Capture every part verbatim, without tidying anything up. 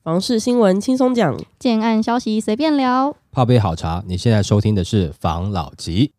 房市新闻轻松讲， 建案消息随便聊， 泡杯好茶。你现在收听的是房老吉。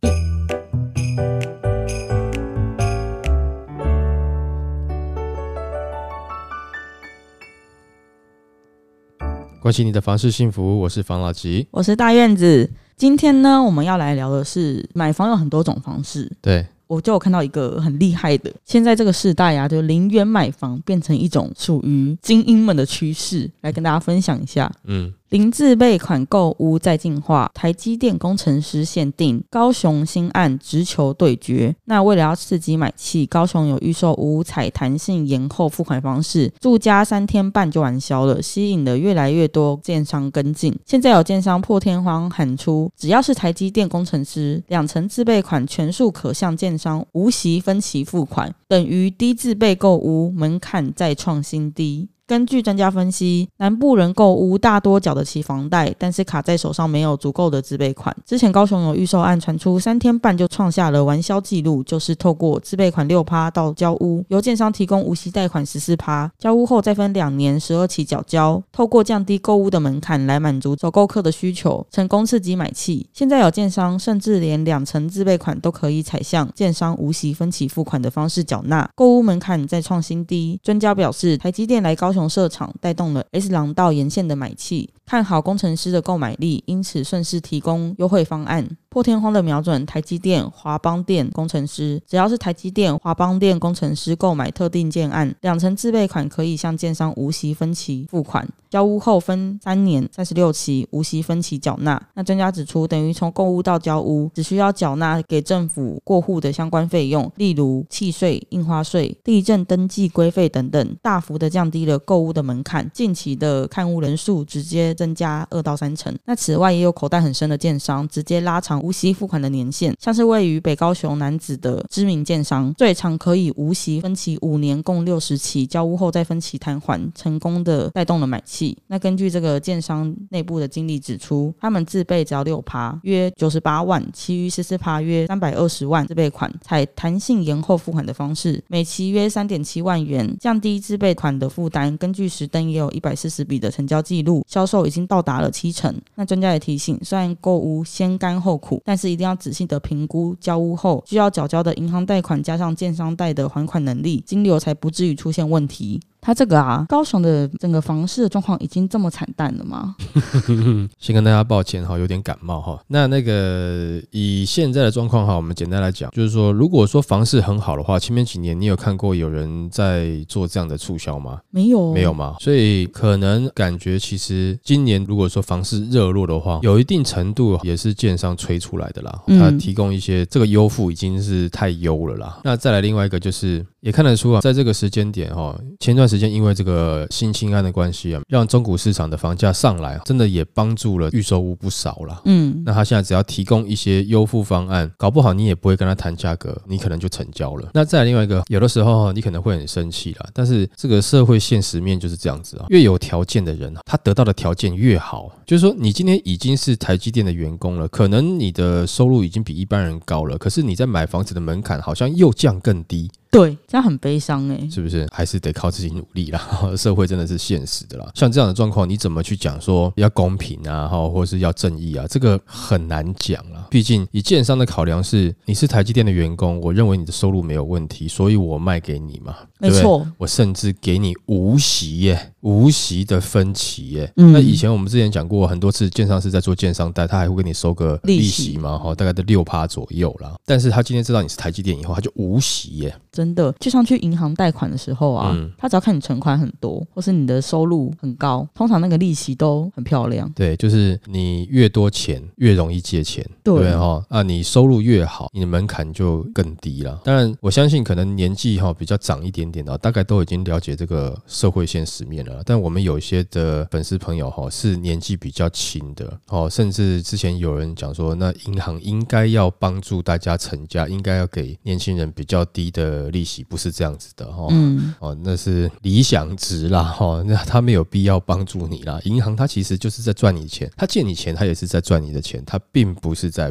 关心你的房市幸福，我是房老吉， 我是大院子。今天呢，我们要来聊的是买房有很多种方式。 对， 我就有看到一个很厉害的，现在这个世代啊，就零元买房变成一种属于精英们的趋势，来跟大家分享一下。嗯。零自备款购屋再进化，台积电工程师限定，高雄新案直球对决。那为了要刺激买气，高雄有预售屋采弹性延后付款方式，住家三天半就完销了，吸引了越来越多建商跟进。现在有建商破天荒喊出，只要是台积电工程师，两成自备款全数可向建商无息分期付款，等于低自备购屋门槛再创新低。根据专家分析，南部人购屋大多缴得起房贷，但是卡在手上没有足够的自备款。之前高雄有预售案传出三天半就创下了完销纪录，就是透过自备款 百分之六 到交屋，由建商提供无息贷款 百分之十四， 交屋后再分两年十二期缴交，透过降低购屋的门槛来满足首购客的需求，成功刺激买气。现在有建商甚至连两成自备款都可以采向建商无息分期付款的方式缴纳，购屋门槛再创新低。专家表示，台积电来高雄设厂带动了 S 廊道沿线的买气，看好工程师的购买力，因此顺势提供优惠方案，破天荒的瞄准台积电、华邦电工程师。只要是台积电、华邦电工程师购买特定建案，两成自备款可以向建商无息分期付款，交屋后分三年三十六期无息分期缴纳。那专家指出，等于从购屋到交屋只需要缴纳给政府过户的相关费用，例如契税、印花税、地震登记规费等等，大幅的降低了购屋的门槛。近期的看屋人数直接增加二到三成。那此外也有口袋很深的建商直接拉长无息付款的年限，像是位于北高雄楠梓的知名建商，最长可以无息分期五年，共六十期，交屋后再分期摊还，成功的带动了买气。那根据这个建商内部的经理指出，他们自备只要 百分之六， 约九十八万，其余 百分之十四 约三百二十万自备款，采弹性延后付款的方式，每期约 三点七万元，降低自备款的负担。根据实登也有一百四十笔的成交记录，销售已经到达了七成。那专家也提醒，虽然购屋先甘后苦，但是一定要仔细的评估交屋后需要缴交的银行贷款加上建商贷的还款能力，金流才不至于出现问题。他这个啊，高雄的整个房市的状况已经这么惨淡了吗？ 先跟大家抱歉哈，有点感冒哈。那那个以现在的状况哈，我们简单来讲，就是说，如果说房市很好的话，前面几年你有看过有人在做这样的促销吗？ 没有， 没有吗？所以可能感觉其实今年如果说房市热络的话，有一定程度也是建商催出来的啦，他提供一些这个优付已经是太优了啦。那再来另外一个就是也看得出啊，在这个时间点哈，前段时间因为这个新青安的关系啊，让中古市场的房价上来，真的也帮助了预售屋不少啦。嗯，那他现在只要提供一些优付方案，搞不好你也不会跟他谈价格，你可能就成交了。那再来另外一个，有的时候你可能会很生气啦，但是这个社会现实面就是这样子啊，越有条件的人，他得到的条件越好。就是说，你今天已经是台积电的员工了，可能你的收入已经比一般人高了，可是你在买房子的门槛好像又降更低。 对，这样很悲伤哎， 是不是？还是得靠自己努力啦。社会真的是现实的啦。像这样的状况，你怎么去讲说要公平啊，或是要正义啊？这个很难讲啦。毕竟以建商的考量是，你是台积电的员工，我认为你的收入没有问题，所以我卖给你嘛。 没错， 我甚至给你无息耶，无息的分期耶。嗯、那以前我们之前讲过很多次，建商是在做建商贷，他还会给你收个利息嘛，大概的 百分之六 左右啦。但是他今天知道你是台积电以后，他就无息耶。 真的，就像去银行贷款的时候啊、嗯，他只要看你存款很多，或是你的收入很高，通常那个利息都很漂亮。 对，就是你越多钱越容易借钱，对不对哈？啊，你收入越好，你的门槛就更低了。当然，我相信可能年纪哈比较长一点点的，大概都已经了解这个社会现实面了。但我们有一些的粉丝朋友哈是年纪比较轻的哦，甚至之前有人讲说，那银行应该要帮助大家成家，应该要给年轻人比较低的利息，不是这样子的哈、嗯哦。那是理想值啦哈，那他没有必要帮助你啦。银行它其实就是在赚你钱，他借你钱，他也是在赚你的钱，他并不是在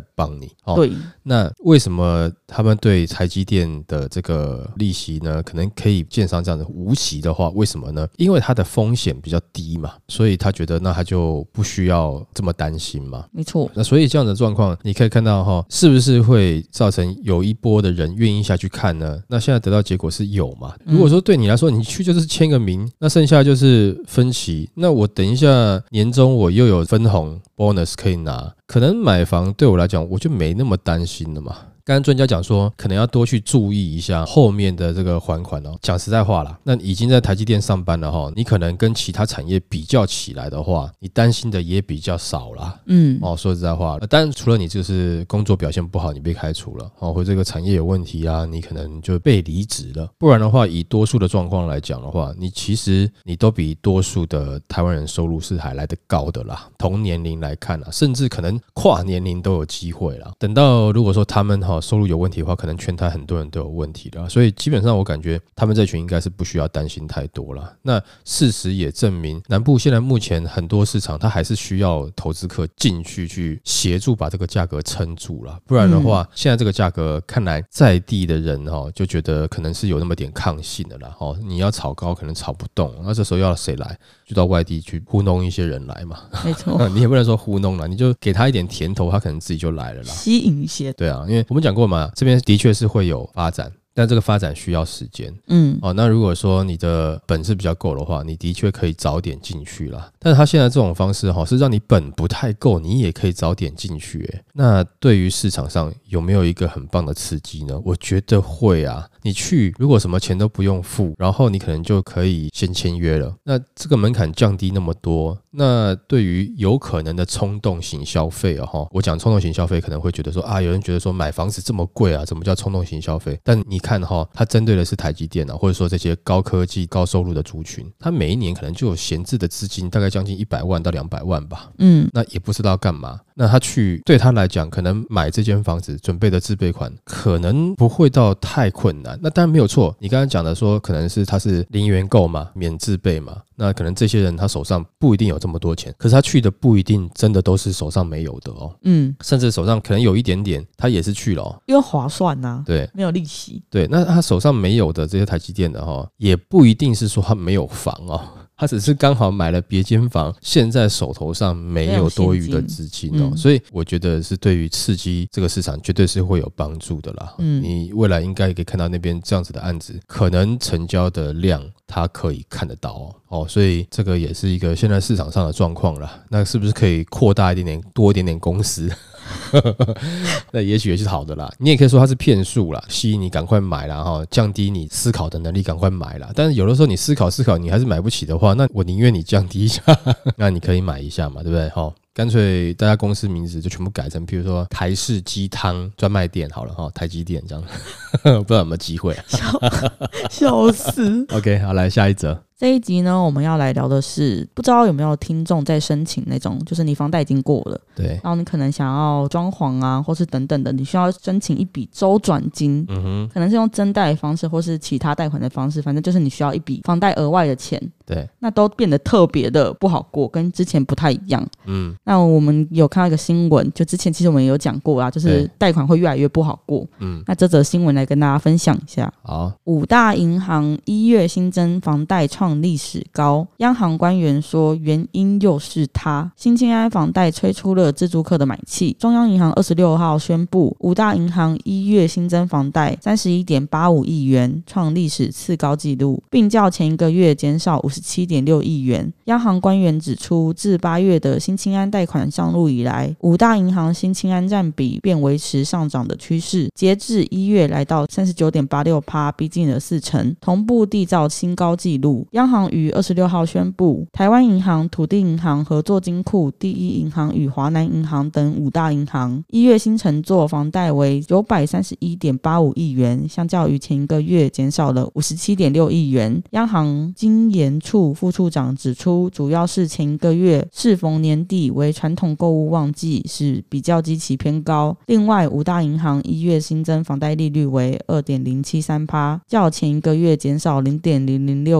来帮你、哦、 对， 那为什么他们对台积电的这个利息呢可能可以建商这样的无息的话，为什么呢？因为它的风险比较低嘛，所以他觉得那他就不需要这么担心嘛。 没错。 那所以这样的状况你可以看到哈，是不是会造成有一波的人愿意下去看呢？那现在得到结果是有嘛。如果说对你来说你去就是签个名，那剩下就是分期，那我等一下年终我又有分红 bonus 可以拿，可能买房对我来讲我就没那么担心了嘛。刚刚专家讲说可能要多去注意一下后面的这个还款哦。讲实在话啦，那已经在台积电上班了齁，你可能跟其他产业比较起来的话，你担心的也比较少啦。嗯，哦，说实在话，当然除了你就是工作表现不好你被开除了哦，或者这个产业有问题啊，你可能就被离职了，不然的话以多数的状况来讲的话，你其实你都比多数的台湾人收入是还来得高的啦。同年龄来看啊，甚至可能跨年龄都有机会啦。等到如果说他们收入有问题的话，可能全台很多人都有问题了，所以基本上我感觉他们这群应该是不需要担心太多了。那事实也证明，南部现在目前很多市场它还是需要投资客进去去协助把这个价格撑住了，不然的话、嗯、现在这个价格看来在地的人就觉得可能是有那么点抗性的啦，你要炒高可能炒不动，那这时候要谁来？就到外地去糊弄一些人来嘛。没错，你也不能说糊弄啦，你就给他一点甜头，他可能自己就来了啦， 吸引一些。 对啊，因为我们讲过嘛，这边的确是会有发展，但这个发展需要时间。嗯，哦，那如果说你的本事比较够的话，你的确可以早点进去啦。但是他现在这种方式哈，是让你本不太够，你也可以早点进去。欸，那对于市场上有没有一个很棒的刺激呢？我觉得会啊。你去，如果什么钱都不用付，然后你可能就可以先签约了，那这个门槛降低那么多，那对于有可能的冲动型消费哦，我讲冲动型消费可能会觉得说啊，有人觉得说买房子这么贵啊，怎么叫冲动型消费？但你看哈，它针对的是台积电啊，或者说这些高科技高收入的族群，它每一年可能就有闲置的资金，大概将近一百万到两百万吧。嗯，那也不知道干嘛。那他去对他来讲，可能买这间房子准备的自备款可能不会到太困难。那当然没有错，你刚刚讲的说可能是他是零元购嘛，免自备嘛，那可能这些人他手上不一定有这么多钱，可是他去的不一定真的都是手上没有的哦。嗯，甚至手上可能有一点点，他也是去了哦， 因为划算啊， 对， 没有利息。 对，那他手上没有的这些台积电的哈，也不一定是说他没有房哦。他只是刚好买了别间房，现在手头上没有多余的资金哦，嗯、所以我觉得是对于刺激这个市场绝对是会有帮助的啦。嗯，你未来应该可以看到那边这样子的案子，可能成交的量它可以看得到哦，哦，所以这个也是一个现在市场上的状况啦。那是不是可以扩大一点点，多一点点公司？那也许也是好的啦，你也可以说它是骗术啦，吸引你赶快买啦，降低你思考的能力，赶快买啦。但是有的时候你思考思考你还是买不起的话，那我宁愿你降低一下那你可以买一下嘛，对不对？干脆大家公司名字就全部改成譬如说台式鸡汤专卖店好了，台积电这样不知道有没有机会笑, 笑死 OK 好，来下一则。 这一集呢，我们要来聊的是，不知道有没有听众在申请那种，就是你房贷已经过了，对，然后你可能想要装潢啊，或是等等的，你需要申请一笔周转金，嗯哼，可能是用增贷的方式，或是其他贷款的方式，反正就是你需要一笔房贷额外的钱，对，那都变得特别的不好过，跟之前不太一样。嗯，那我们有看到一个新闻，就之前其实我们也有讲过啦，就是贷款会越来越不好过。嗯，那这则新闻来跟大家分享一下。好，五大银行一月新增房贷创历史高，央行官员说原因又是他。新青安房贷催出了自住客的买气，中央银行二十六号宣布，五大银行一月新增房贷 三十一点八五亿元，创历史次高纪录，并较前一个月减少 五十七点六亿元。央行官员指出，自八月的新青安贷款上路以来，五大银行新青安占比便维持上涨的趋势，截至一月来到 百分之三十九点八六， 逼近了四成，同步缔造新高纪录。央行于二十六号宣布，台湾银行、土地银行、合作金库、第一银行与华南银行等五大银行一月新承作房贷为 九百三十一点八五亿元，相较于前一个月减少了 五十七点六亿元。央行经研处副处长指出，主要是前一个月适逢年底为传统购物旺季，使比较基期偏高。另外，五大银行一月新增房贷利率为 二点零七三%， 较前一个月减少 零点零零六个百分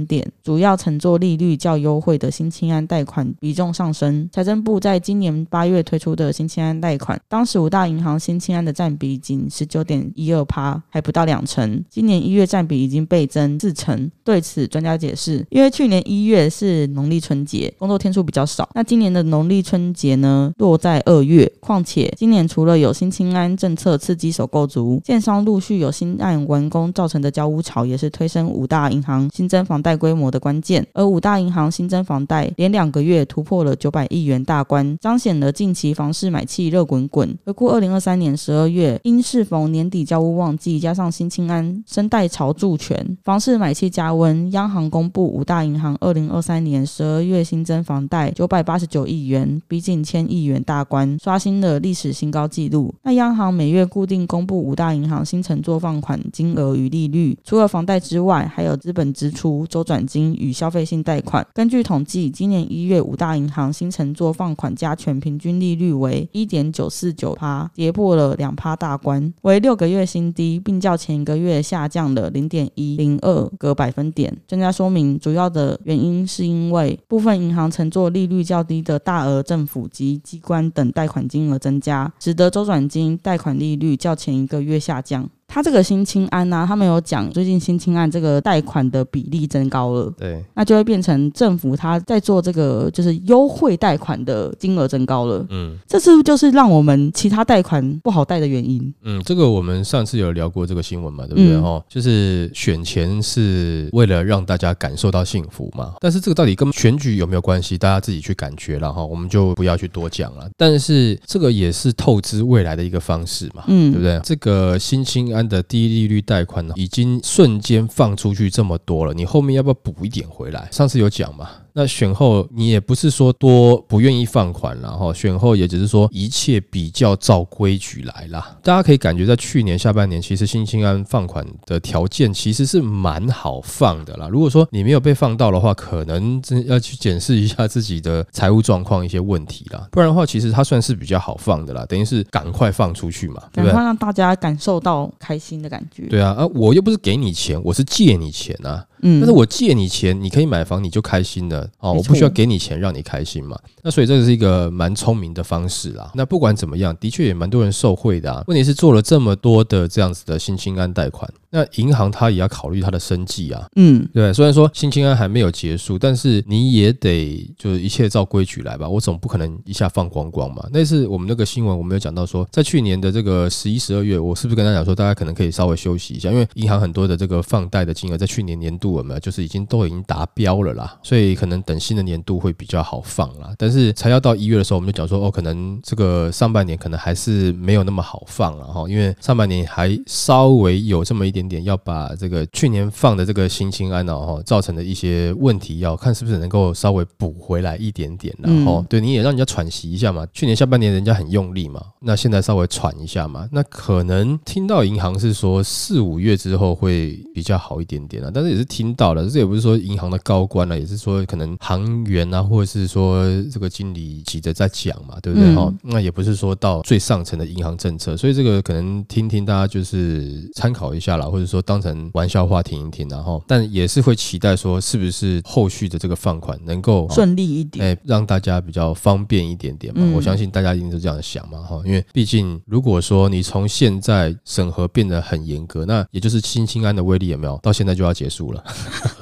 间点，主要承做利率较优惠的新青安贷款比重上升。财政部在今年八月推出的新青安贷款，当时五大银行新青安的占比仅 百分之十九点一二， 还不到两成，今年一月占比已经倍增四成。对此专家解释，因为去年一月是农历春节，工作天数比较少，那今年的农历春节呢落在二月，况且今年除了有新青安政策刺激首购族，建商陆续有新案完工造成的交屋潮，也是推升五大银行新增房贷规模的关键。而五大银行新增房贷连两个月突破了九百亿元大关，彰显了近期房市买气热滚滚。回顾二零二三年十二月，因适逢年底交屋旺季，加上新青安生贷潮助权，房市买气加温。央行公布五大银行二零二三年十二月新增房贷九百八十九亿元，逼近千亿元大关，刷新了历史新高纪录。那央行每月固定公布五大银行新承做放款金额与利率，除了房贷之外，还有资本支出、周转金与消费性贷款。根据统计，今年一月五大银行新承做放款加权平均利率为 百分之一点九四九， 跌破了 百分之二 大关，为六个月新低，并较前一个月下降了 零点一零二 个百分点。专家说明，主要的原因是因为部分银行承做利率较低的大额政府及机关等贷款金额增加，使得周转金贷款利率较前一个月下降。他这个新青安啊，他们有讲最近新青安这个贷款的比例增高了， 对， 那就会变成政府他在做这个就是优惠贷款的金额增高了，嗯，这是不是就是让我们其他贷款不好贷的原因？ 嗯，这个我们上次有聊过这个新闻嘛，对不对？嗯、就是选钱是为了让大家感受到幸福嘛，但是这个到底跟选举有没有关系？大家自己去感觉了哈，我们就不要去多讲了。但是这个也是透支未来的一个方式嘛，嗯，对不对？这个新青安的低利率贷款呢，已经瞬间放出去这么多了，你后面要不要补一点回来？上次有讲嘛，那选后你也不是说多不愿意放款啦，齁，选后也只是说一切比较照规矩来啦。大家可以感觉在去年下半年，其实新青安放款的条件其实是蛮好放的啦。如果说你没有被放到的话，可能真要去检视一下自己的财务状况一些问题啦，不然的话其实它算是比较好放的啦，等于是赶快放出去嘛，对不对？ 赶快让大家感受到开心的感觉。 对啊，啊我又不是给你钱，我是借你钱啊。嗯，但是我借你钱，你可以买房，你就开心了哦。我不需要给你钱让你开心嘛。那所以这是一个蛮聪明的方式啦。那不管怎么样，的确也蛮多人受惠的啊。问题是做了这么多的这样子的新青安贷款，那银行它也要考虑它的生计啊。嗯，对。虽然说新青安还没有结束，但是你也得就是一切照规矩来吧。我总不可能一下放光光嘛。那次我们那个新闻我们有讲到说，在去年的这个十一、十二月，我是不是跟大家讲说，大家可能可以稍微休息一下，因为银行很多的这个放贷的金额在去年年度我们就是已经都已经达标了啦，所以可能等新的年度会比较好放啦。但是才要到一月的时候，我们就讲说，哦，可能这个上半年可能还是没有那么好放啦齁，因为上半年还稍微有这么一点点要把这个去年放的这个新青安哦造成的一些问题，要看是不是能够稍微补回来一点点啦齁。嗯，对，你也让人家喘息一下嘛。去年下半年人家很用力嘛，那现在稍微喘一下嘛。那可能听到银行是说四五月之后会比较好一点点啊，但是也是听到了。这也不是说银行的高官啊，也是说可能行员啊，或者是说这个经理级的在讲嘛，对不对？嗯，那也不是说到最上层的银行政策，所以这个可能听听大家就是参考一下啦，或者说当成玩笑话听一听，然后但也是会期待说是不是后续的这个放款能够顺利一点， 欸，让大家比较方便一点点嘛。嗯，我相信大家一定都这样想嘛，因为毕竟如果说你从现在审核变得很严格，那也就是新青安的威力有没有到现在就要结束了。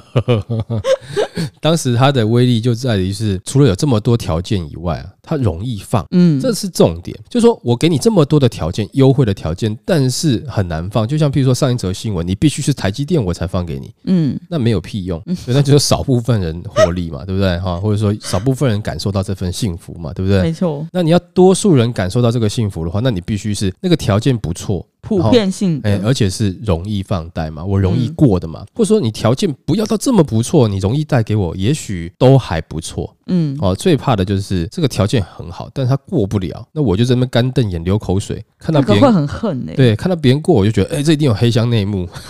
当时它的威力就在于是除了有这么多条件以外啊，它容易放，嗯，这是重点。就是说我给你这么多的条件，优惠的条件，但是很难放。就像譬如说上一则新闻，你必须是台积电我才放给你，嗯，那没有屁用，所以那就是少部分人获利嘛，对不对哈？或者说少部分人感受到这份幸福嘛，对不对？ 没错。 那你要多数人感受到这个幸福的话，那你必须是那个条件不错。 普遍性的， 欸，而且是容易放贷嘛，我容易过的嘛，嗯，或者说你条件不要到这么不错，你容易贷给我，也许都还不错。嗯，哦，最怕的就是这个条件很好，但是他过不了，那我就在那边干瞪眼流口水，看到别人， 那个会很恨欸。 对，看到别人过，我就觉得，哎，欸，这一定有黑箱内幕。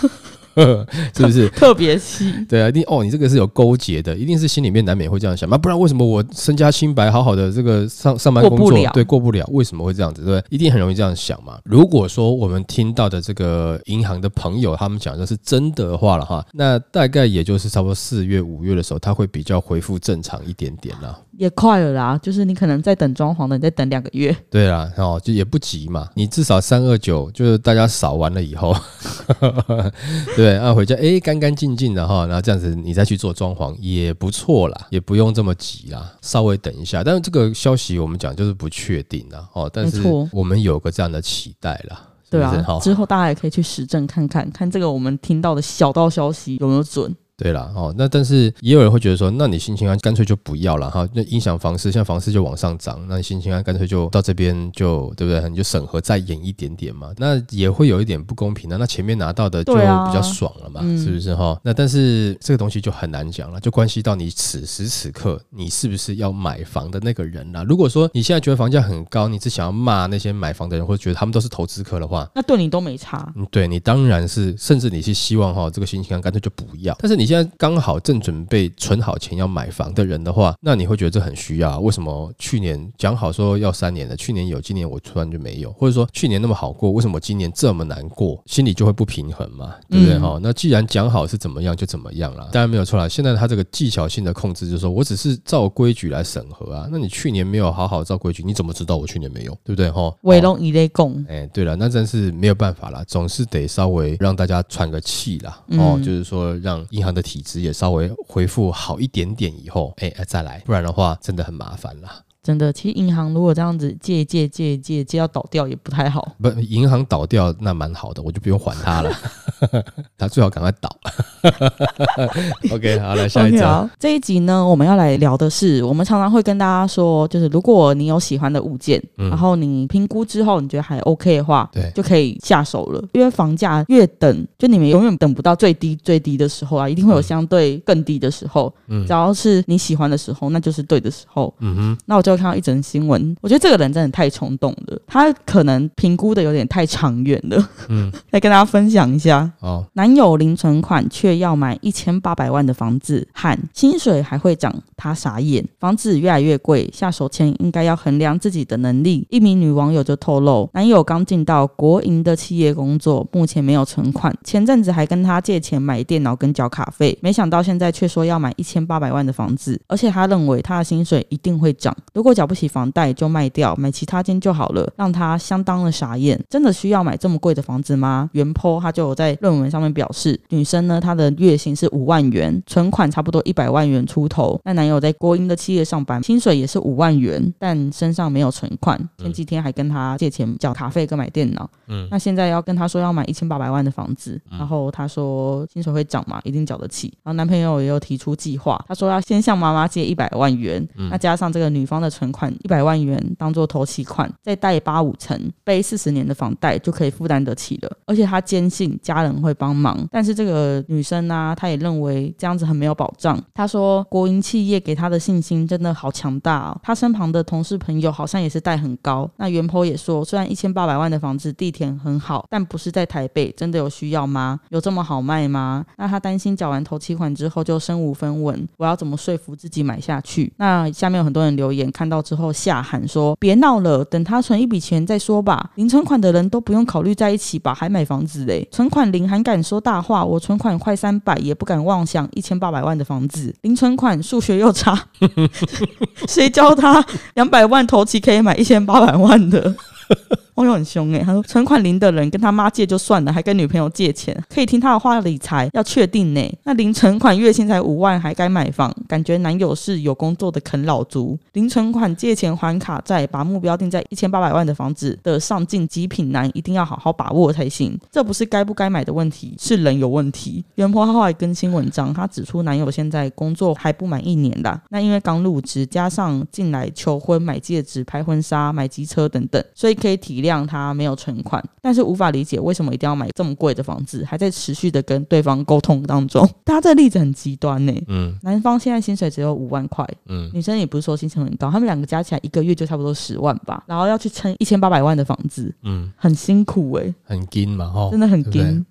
是不是特别气？ 对啊，一定哦，你这个是有勾结的，一定是心里面难免会这样想，那不然为什么我身家清白好好的这个上上班工作过不了对过不了，为什么会这样子？对不对？一定很容易这样想嘛。如果说我们听到的这个银行的朋友他们讲的是真的话了哈，那大概也就是差不多四月五月的时候，他会比较恢复正常一点点啦。 也快了啦，就是你可能在等装潢的，你再等两个月。 对啦，哦，就也不急嘛，你至少三二九就是大家扫完了以后，对，啊回家哎干干净净的哈，然后这样子你再去做装潢也不错啦，也不用这么急啦，稍微等一下。但是这个消息我们讲就是不确定啦，哦，但是我们有个这样的期待啦。 对啊，之后大家也可以去实证看看，看这个我们听到的小道消息有没有准。 对啦，哦，那但是也有人会觉得说，那你新青安干脆就不要了哈，那影响房市，像房市就往上涨，那你新青安干脆就到这边就对不对？你就审核再延一点点嘛，那也会有一点不公平的、啊。那前面拿到的就比较爽了嘛，啊、是不是哈？那但是这个东西就很难讲了，就关系到你此时此刻你是不是要买房的那个人啦。如果说你现在觉得房价很高，你只想要骂那些买房的人，或者觉得他们都是投资客的话， 那对你都没差。 嗯，对你当然是，甚至你是希望哈这个新青安干脆就不要，但是你现在刚好正准备存好钱要买房的人的话，那你会觉得这很需要、啊。为什么去年讲好说要三年的，去年有，今年我突然就没有，或者说去年那么好过，为什么今年这么难过？心里就会不平衡嘛，对不对？哈、嗯，那既然讲好是怎么样就怎么样啦，当然没有错啦。现在他这个技巧性的控制，就是说我只是照规矩来审核啊。那你去年没有好好照规矩，你怎么知道我去年没有？对不对？哈， 围拢一类供， 哎，对了，那真是没有办法啦，总是得稍微让大家喘个气啦。哦，嗯、就是说让银行的体质也稍微恢复好一点点以后，哎，再来，不然的话真的很麻烦啦。 真的，其实银行如果这样子借借借借借要倒掉也不太好。 不，银行倒掉那蛮好的，我就不用还他了。他最好赶快倒。OK， 好，来下一章。Okay, 这一集呢，我们要来聊的是，我们常常会跟大家说，就是如果你有喜欢的物件，嗯、然后你评估之后你觉得还 OK 的话，对，就可以下手了。因为房价越等，就你们永远等不到最低最低的时候啊，一定会有相对更低的时候。嗯，只要是你喜欢的时候，那就是对的时候。嗯哼，那我就。看到一则新闻，我觉得这个人真的太冲动了，他可能评估的有点太长远了。嗯，来跟大家分享一下。哦，男友零存款却要买一千八百万的房子，喊薪水还会涨，他傻眼。房子越来越贵，下手前应该要衡量自己的能力。一名女网友就透露，男友刚进到国营的企业工作，目前没有存款，前阵子还跟他借钱买电脑跟缴卡费，没想到现在却说要买一千八百万的房子，而且他认为他的薪水一定会涨。如果缴不起房贷就卖掉，买其他间就好了，让他相当的傻眼。真的需要买这么贵的房子吗？原 po 他就有在论文上面表示，女生呢，她的月薪是五万元，存款差不多一百万元出头。那男友在国营的企业上班，薪水也是五万元，但身上没有存款。前几天还跟他借钱缴卡费跟买电脑。嗯，那现在要跟他说要买一千八百万的房子，然后他说薪水会涨嘛，一定缴得起。然后男朋友也有提出计划，他说要先向妈妈借一百万元，嗯、那加上这个女方的存款一百万元当做头期款，再贷八五成，背四十年的房贷就可以负担得起了。而且他坚信家人会帮忙，但是这个女生啊，她也认为这样子很没有保障。她说国营企业给她的信心真的好强大哦。她身旁的同事朋友好像也是贷很高。那原 po 也说，虽然一千八百万的房子地点很好，但不是在台北，真的有需要吗？有这么好卖吗？那她担心缴完头期款之后就身无分文，我要怎么说服自己买下去？那下面有很多人留言，看到之后下喊说别闹了，等他存一笔钱再说吧。零存款的人都不用考虑在一起吧，还买房子嘞？存款零还敢说大话？我存款快三百也不敢妄想一千八百万的房子。零存款数学又差，谁教他两百万头期可以买一千八百万的？网友很凶欸，他说存款零的人跟他妈借就算了，还跟女朋友借钱，可以听他的话理财，要确定呢。那零存款月薪才五万还该买房，感觉男友是有工作的啃老族。零存款借钱还卡债，把目标定在一千八百万的房子的上进极品男，一定要好好把握才行。这不是该不该买的问题，是人有问题。原 po 他后来更新文章，他指出男友现在工作还不满一年啦，那因为刚入职，加上进来求婚、买戒指、拍婚纱、买机车等等，所以可以体谅他没有存款，但是无法理解为什么一定要买这么贵的房子，还在持续的跟对方沟通当中。大家这个例子很极端呢、欸。嗯，男方现在薪水只有五万块，嗯，女生也不是说薪水很高，他们两个加起来一个月就差不多十万吧，然后要去撑一千八百万的房子，嗯，很辛苦哎、欸， 很紧嘛，哦， 真的很紧。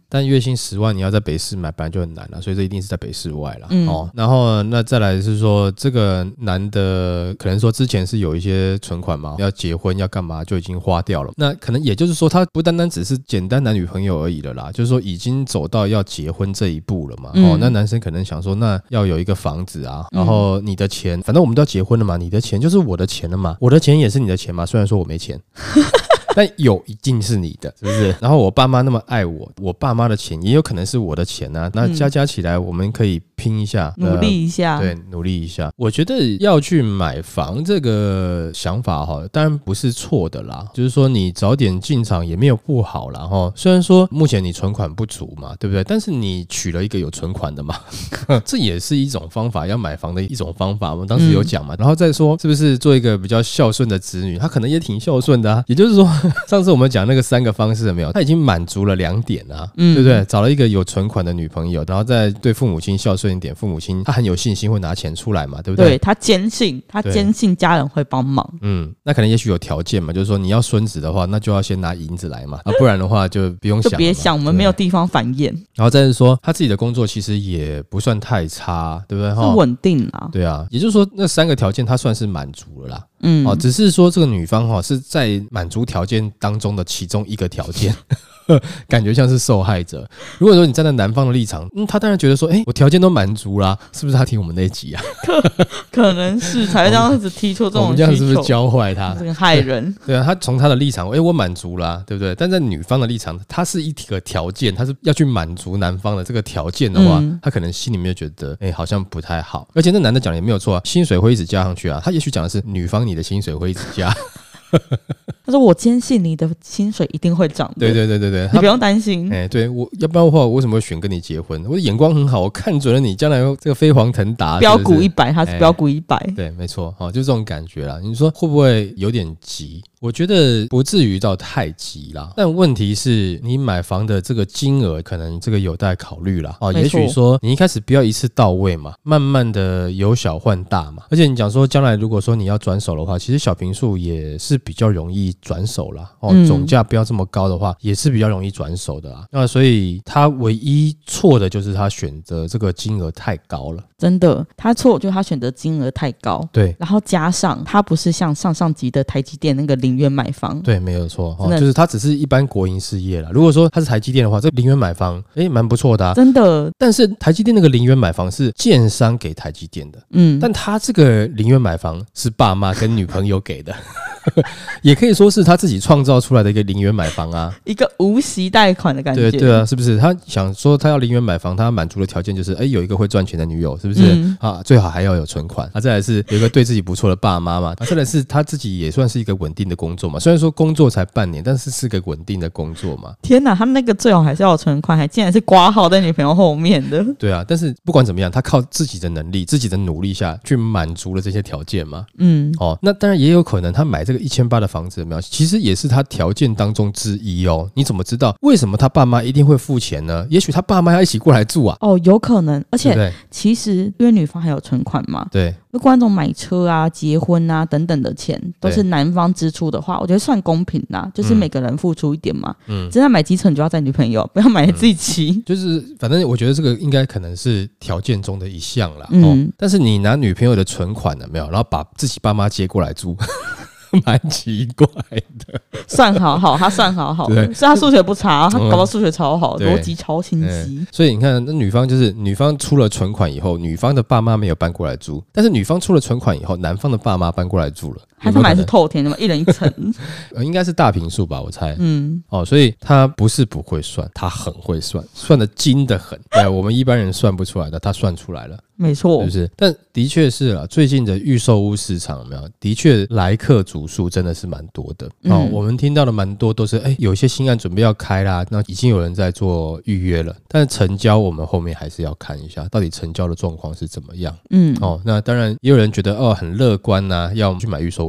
但月薪十万你要在北市买本来就很难了，所以这一定是在北市外了、 嗯、 哦。然后那再来是说这个男的可能说之前是有一些存款嘛，要结婚要干嘛就已经花掉了，那可能也就是说他不单单只是简单男女朋友而已了啦，就是说已经走到要结婚这一步了嘛、嗯、哦，那男生可能想说那要有一个房子啊，然后你的钱反正我们都要结婚了嘛，你的钱就是我的钱了嘛，我的钱也是你的钱嘛，虽然说我没钱但有一定是你的，是不是？然后我爸妈那么爱我，我爸妈的钱也有可能是我的钱啊，那加加起来我们可以拼一下、 嗯呃、努力一下， 对，努力一下。我觉得要去买房这个想法哈，当然不是错的啦，就是说你早点进场也没有不好啦哈。虽然说目前你存款不足嘛，对不对？但是你娶了一个有存款的嘛这也是一种方法，要买房的一种方法，我们当时有讲嘛、嗯、然后再说是不是做一个比较孝顺的子女，他可能也挺孝顺的啊，也就是说上次我们讲那个三个方式有没有，他已经满足了两点啊、嗯、对不对？找了一个有存款的女朋友，然后再对父母亲孝顺一点，父母亲他很有信心会拿钱出来嘛，对不对？ 对，他坚信他坚信家人会帮忙。嗯， 那可能也许有条件嘛，就是说你要孙子的话，那就要先拿银子来嘛，啊，不然的话就不用想了， 就别想我们没有地方繁衍。 然后再是说他自己的工作其实也不算太差，对不对？ 是稳定啦。 对啊，也就是说那三个条件他算是满足了啦。 嗯， 哦，只是说这个女方哈、哦、是在满足条件当中的其中一个条件感觉像是受害者。如果说你站在男方的立场，嗯，他当然觉得说，哎、欸，我条件都满足啦，是不是他听我们那一集啊？ 可可能是才这样子提出这种需求，我们这样是不是教坏他？ 这个害人。 对, 对啊，他从他的立场，哎、欸，我满足啦，对不对？但在女方的立场，他是一个条件，他是要去满足男方的这个条件的话、嗯，他可能心里面就觉得，哎、欸，好像不太好。而且那男的讲的也没有错啊，薪水会一直加上去啊。他也许讲的是女方你的薪水会一直加。 他说我坚信你的薪水一定会涨的， 对对对对对， 你不用担心。 哎、欸，对，我要不然的话，我为什么会选跟你结婚？我的眼光很好，我看准了你将来这个飞黄腾达， 标股一百，他是标股一百、欸， 对，没错，哦，就这种感觉啦。你说会不会有点急？我觉得不至于到太急啦，但问题是你买房的这个金额可能这个有待考虑啦。哦，也许说你一开始不要一次到位嘛，慢慢的由小换大嘛。而且你讲说将来如果说你要转手的话，其实小坪数也是比较容易转手啦。哦，总价不要这么高的话，也是比较容易转手的啦。那所以他唯一错的就是他选择这个金额太高了。 真的，他错就是他选择金额太高， 对， 然后加上他不是像上上级的台积电那个零元买房， 对，没有错、哦、就是他只是一般国营事业啦。如果说他是台积电的话，这零元买房，哎，蛮不错的、啊， 真的。 但是台积电那个零元买房是建商给台积电的，嗯，但他这个零元买房是爸妈跟女朋友给的。也可以说是他自己创造出来的一个零元买房啊， 一个无息贷款的感觉。 对对啊，是不是？他想说他要零元买房，他满足的条件就是，哎，有一个会赚钱的女友，是不是、嗯、啊？最好还要有存款。啊，再来是有一个对自己不错的爸妈嘛。啊，再来是他自己也算是一个稳定的工作嘛。虽然说工作才半年，但是是个稳定的工作嘛。 天哪，他那个最好还是要有存款，还竟然是挂号在女朋友后面的。 对啊，但是不管怎么样，他靠自己的能力、自己的努力下去满足了这些条件嘛。嗯，哦，那当然也有可能他买这个一千八的房子有没有？其实也是他条件当中之一哦。你怎么知道为什么他爸妈一定会付钱呢？也许他爸妈要一起过来住啊。 哦，有可能，而且对对其实因为女方还有存款嘛， 对， 如果那种买车啊、结婚啊等等的钱都是男方支出的话，我觉得算公平啦，就是每个人付出一点嘛。嗯，真的买机车你就要带女朋友，不要买自己骑、嗯。就是反正我觉得这个应该可能是条件中的一项啦。嗯、哦，但是你拿女朋友的存款了没有，然后把自己爸妈接过来住。蛮奇怪的， 算好好，他算好好，所以他数学不差，他搞到数学超好，逻辑超清晰。 所以你看，那女方就是女方出了存款以后，女方的爸妈没有搬过来住，但是女方出了存款以后，男方的爸妈搬过来住了。 还是买是透天的嘛，一人一层， 应该是大坪数吧，我猜。嗯，哦，所以他不是不会算，他很会算，算的精得很。对，我们一般人算不出来的，他算出来了。 没错， 是不是？但的确是啦，最近的预售屋市场有没有？的确来客组数真的是蛮多的。嗯、哦，我们听到的蛮多都是，哎，有一些新案准备要开啦，那已经有人在做预约了。但是成交我们后面还是要看一下，到底成交的状况是怎么样。嗯，哦，那当然也有人觉得哦很乐观呐、啊，要去买预售屋。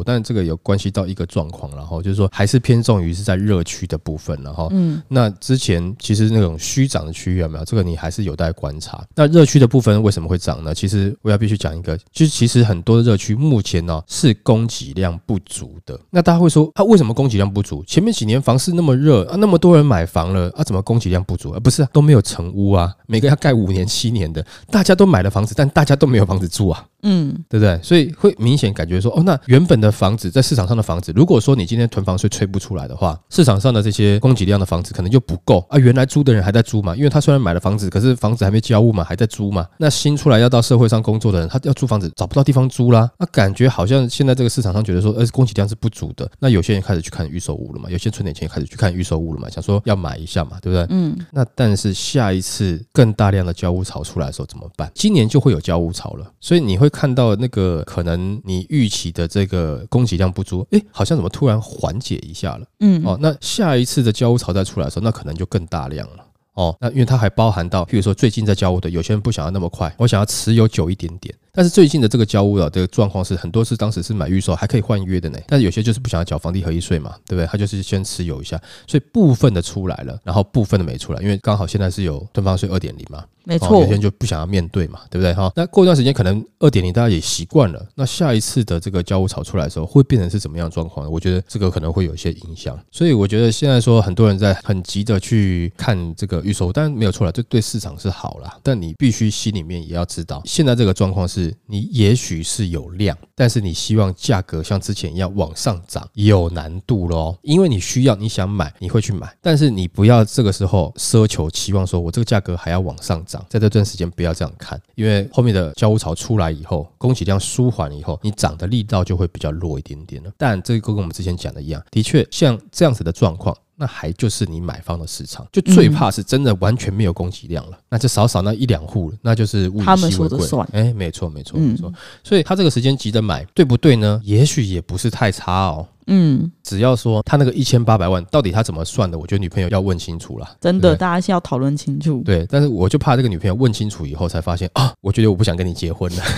错，但这个有关系到一个状况，然后就是说还是偏重于是在热区的部分，然后嗯，那之前其实那种虚涨的区域有没有？这个你还是有待观察。那热区的部分为什么会涨呢？其实我要必须讲一个，就是其实很多的热区目前呢、哦、是供给量不足的。那大家会说啊，为什么供给量不足？前面几年房市那么热啊，那么多人买房了啊，怎么供给量不足？啊，不是、啊、都没有成屋啊，每个要盖五年七年的，大家都买了房子，但大家都没有房子住啊。嗯，对不对？所以会明显感觉说，哦，那原本的房子在市场上的房子，如果说你今天囤房税催不出来的话，市场上的这些供给量的房子可能就不够啊。原来租的人还在租嘛，因为他虽然买了房子，可是房子还没交屋嘛，还在租嘛。那新出来要到社会上工作的人，他要租房子找不到地方租啦。那感觉好像现在这个市场上觉得说，呃，供给量是不足的。那有些人开始去看预售屋了嘛，有些存点钱开始去看预售屋了嘛，想说要买一下嘛，对不对？嗯。那但是下一次更大量的交屋潮出来的时候怎么办？今年就会有交屋潮了，所以你会看到那个。可能你预期的这个供给量不足，哎，好像怎么突然缓解一下了，嗯，哦，那下一次的交屋潮再出来的时候，那可能就更大量了。哦，那因为它还包含到，譬如说最近在交屋的，有些人不想要那么快，我想要持有久一点点。但是最近的这个交屋的这个状况是，很多是当时是买预售还可以换约的呢，但是有些就是不想要缴房地合一税嘛，对不对？他就是先持有一下，所以部分的出来了，然后部分的没出来，因为刚好现在是有囤房税 二点零 嘛， 没错、哦， 有些人就不想要面对嘛，对不对？哈，那过一段时间可能 二点零 大家也习惯了，那下一次的这个交屋潮出来的时候，会变成是怎么样的状况呢？我觉得这个可能会有一些影响，所以我觉得现在说很多人在很急的去看这个预售，但没有错啦，这对市场是好啦，但你必须心里面也要知道，现在这个状况是你也许许是有量，但是你希望价格像之前一样往上涨，有难度咯，因为你需要，你想买，你会去买，但是你不要这个时候奢求期望说我这个价格还要往上涨，在这段时间不要这样看，因为后面的交屋潮出来以后，供给量舒缓以后，你涨的力道就会比较弱一点点了。但这个跟我们之前讲的一样，的确像这样子的状况，那还就是你买方的市场，就最怕是真的完全没有供给量了，嗯、那就少少那一两户，那就是物以稀为贵。他们说的算，哎，没错没错没错。所以他这个时间急着买，对不对呢？也许也不是太差哦。嗯，只要说他那个一千八百万到底他怎么算的，我觉得女朋友要问清楚啦。 真的，大家先要讨论清楚。 对，但是我就怕这个女朋友问清楚以后才发现啊，我觉得我不想跟你结婚了。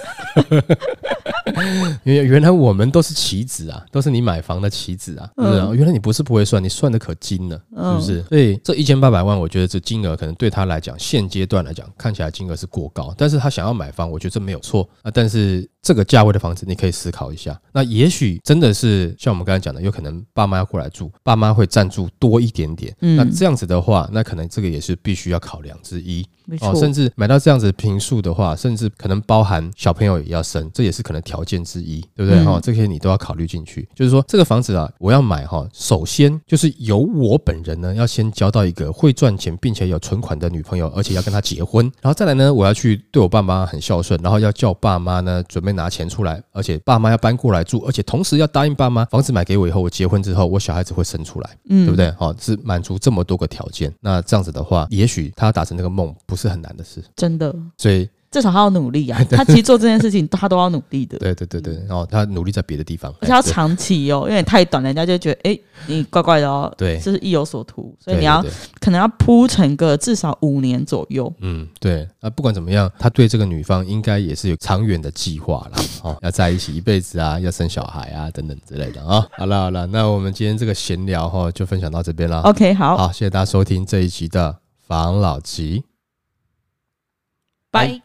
因为原来我们都是棋子啊，都是你买房的棋子啊，嗯、是不是？原来你不是不会算，你算的可精了，是不是？嗯、所以这一千八百万，我觉得这金额可能对他来讲，现阶段来讲看起来金额是过高，但是他想要买房，我觉得这没有错啊。但是这个价位的房子，你可以思考一下。那也许真的是像我们刚才讲的，有可能爸妈要过来住，爸妈会赞助多一点点。嗯、那这样子的话，那可能这个也是必须要考量之一。哦，甚至买到这样子坪数的话，甚至可能包含小朋友也要生，这也是可能条件之一，对不对？哈、嗯哦，这些你都要考虑进去。就是说，这个房子啊，我要买哈，首先就是由我本人呢，要先交到一个会赚钱并且有存款的女朋友，而且要跟她结婚。然后再来呢，我要去对我爸妈很孝顺，然后要叫爸妈呢准备拿钱出来，而且爸妈要搬过来住，而且同时要答应爸妈，房子买给我以后，我结婚之后，我小孩子会生出来，嗯，对不对？哈、哦，是满足这么多个条件。那这样子的话，也许他要达成那个梦，不是很难的事。 真的， 所以至少他要努力啊！他其实做这件事情，他都要努力的。 对对对对，然后他努力在别的地方， 而且要长期哦，因为太短，人家就觉得哎、欸，你怪怪的哦。对，就是意有所图，所以你要对对对可能要铺成个至少五年左右。嗯， 对。那不管怎么样，他对这个女方应该也是有长远的计划啦，哦，要在一起一辈子啊，要生小孩啊，等等之类的啊、哦。好了好了，那我们今天这个闲聊哈、哦，就分享到这边了。 OK， 好， 好，谢谢大家收听这一集的房老吉。 拜。